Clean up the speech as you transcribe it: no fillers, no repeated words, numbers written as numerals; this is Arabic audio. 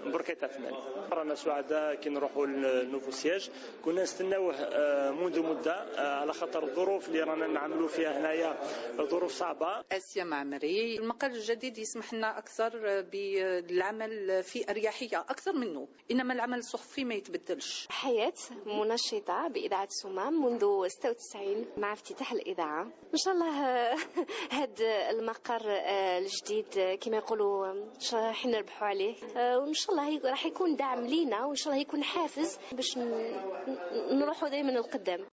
بركة عثمان. رانا سعداء كي نروحوا للنوفو سياج، كنا نستناوه منذ مدة على خاطر الظروف اللي رانا نعملوا فيها هنايا ظروف صعبة. آسيا معمري. المقر الجديد يسمح لنا أكثر بالعمل في أريحية أكثر منه، إنما العمل الصحفي ما يتبدلش. حياة منشطة بإذاعة سمام منذ 96 مع افتتاح الإذاعة. إن شاء الله هذا المقر الجديد كما يقولوا راح نربحوا عليه، وإن شاء الله راح يكون دعم لينا، وإن شاء الله يكون حافز باش نروحوا دائما للقدام.